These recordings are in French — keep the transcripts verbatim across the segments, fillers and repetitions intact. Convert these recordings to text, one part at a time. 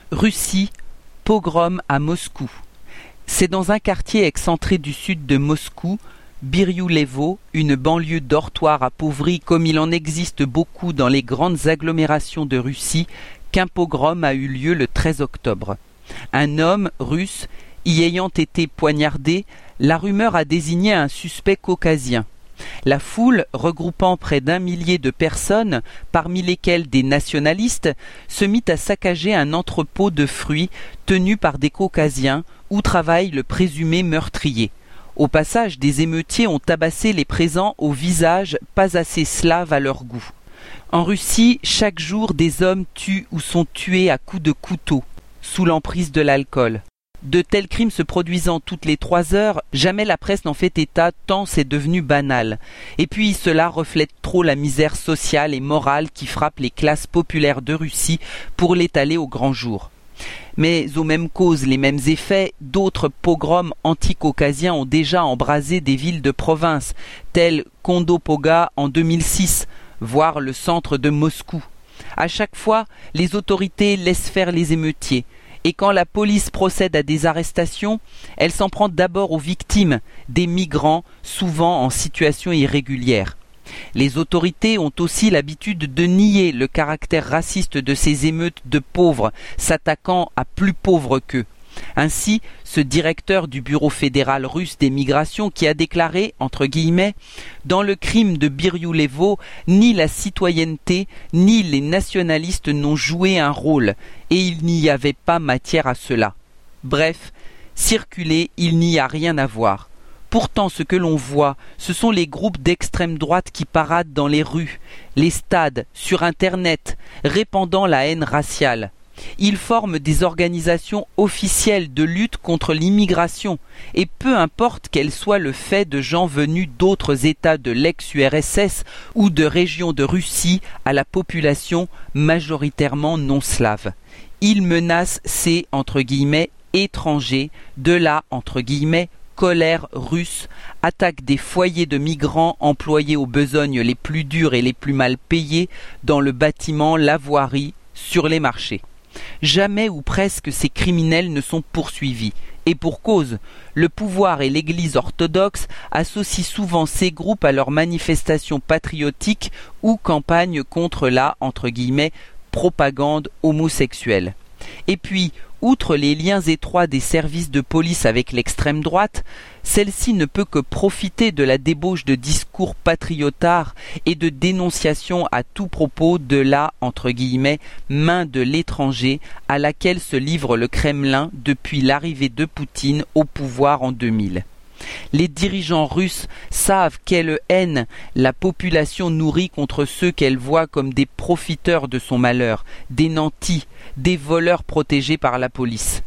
Russie, pogrom à Moscou. C'est dans un quartier excentré du sud de Moscou, Biryoullevo, une banlieue dortoir appauvrie comme il en existe beaucoup dans les grandes agglomérations de Russie, qu'un pogrom a eu lieu le treize octobre. Un homme russe y ayant été poignardé, la rumeur a désigné un suspect caucasien. La foule, regroupant près d'un millier de personnes, parmi lesquelles des nationalistes, se mit à saccager un entrepôt de fruits tenu par des caucasiens où travaille le présumé meurtrier. Au passage, des émeutiers ont tabassé les présents au visage pas assez slave à leur goût. En Russie, chaque jour, des hommes tuent ou sont tués à coups de couteau, sous l'emprise de l'alcool. De tels crimes se produisant toutes les trois heures, jamais la presse n'en fait état tant c'est devenu banal. Et puis cela reflète trop la misère sociale et morale qui frappe les classes populaires de Russie pour l'étaler au grand jour. Mais aux mêmes causes, les mêmes effets, d'autres pogroms anti-caucasiens ont déjà embrasé des villes de province, telles Kondopoga en deux mille six, voire le centre de Moscou. À chaque fois, les autorités laissent faire les émeutiers. Et quand la police procède à des arrestations, elle s'en prend d'abord aux victimes, des migrants souvent en situation irrégulière. Les autorités ont aussi l'habitude de nier le caractère raciste de ces émeutes de pauvres, s'attaquant à plus pauvres qu'eux. Ainsi, ce directeur du Bureau fédéral russe des migrations qui a déclaré, entre guillemets, « Dans le crime de Biryoullevo, ni la citoyenneté, ni les nationalistes n'ont joué un rôle, et il n'y avait pas matière à cela. Bref, circuler, il n'y a rien à voir. Pourtant, ce que l'on voit, ce sont les groupes d'extrême droite qui paradent dans les rues, les stades, sur Internet, répandant la haine raciale. Ils forment des organisations officielles de lutte contre l'immigration, et peu importe qu'elles soient le fait de gens venus d'autres États de l'ex-U R S S ou de régions de Russie à la population majoritairement non slave. Ils menacent ces, entre guillemets, étrangers, de la, entre guillemets, colère russe, attaquent des foyers de migrants employés aux besognes les plus dures et les plus mal payés dans le bâtiment, la voirie, sur les marchés. Jamais ou presque ces criminels ne sont poursuivis. Et pour cause, le pouvoir et l'Église orthodoxe associent souvent ces groupes à leurs manifestations patriotiques ou campagnes contre la, entre guillemets, propagande homosexuelle. Et puis, outre les liens étroits des services de police avec l'extrême droite, celle-ci ne peut que profiter de la débauche de discours patriotards et de dénonciation à tout propos de la, entre guillemets, main de l'étranger à laquelle se livre le Kremlin depuis l'arrivée de Poutine au pouvoir en deux mille. Les dirigeants russes savent quelle haine la population nourrit contre ceux qu'elle voit comme des profiteurs de son malheur, des nantis, des voleurs protégés par la police.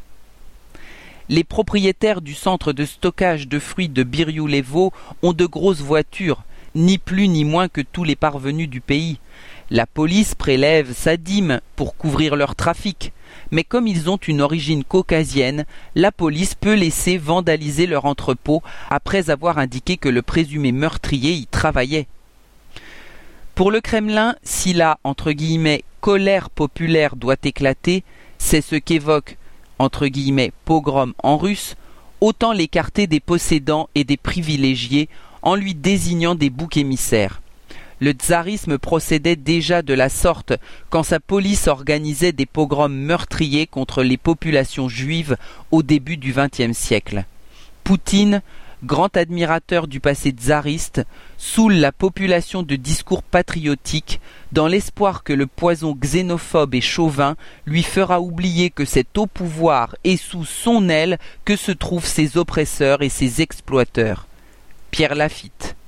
Les propriétaires du centre de stockage de fruits de Biryoullevo ont de grosses voitures, ni plus ni moins que tous les parvenus du pays. La police prélève sa dîme pour couvrir leur trafic. Mais comme ils ont une origine caucasienne, la police peut laisser vandaliser leur entrepôt après avoir indiqué que le présumé meurtrier y travaillait. Pour le Kremlin, si la, entre guillemets, colère populaire doit éclater, c'est ce qu'évoque, entre guillemets, pogrom en russe, autant l'écarter des possédants et des privilégiés en lui désignant des boucs émissaires. Le tsarisme procédait déjà de la sorte quand sa police organisait des pogroms meurtriers contre les populations juives au début du vingtième siècle. Poutine, grand admirateur du passé tsariste, saoule la population de discours patriotiques dans l'espoir que le poison xénophobe et chauvin lui fera oublier que c'est au pouvoir et sous son aile que se trouvent ses oppresseurs et ses exploiteurs. Pierre Lafitte.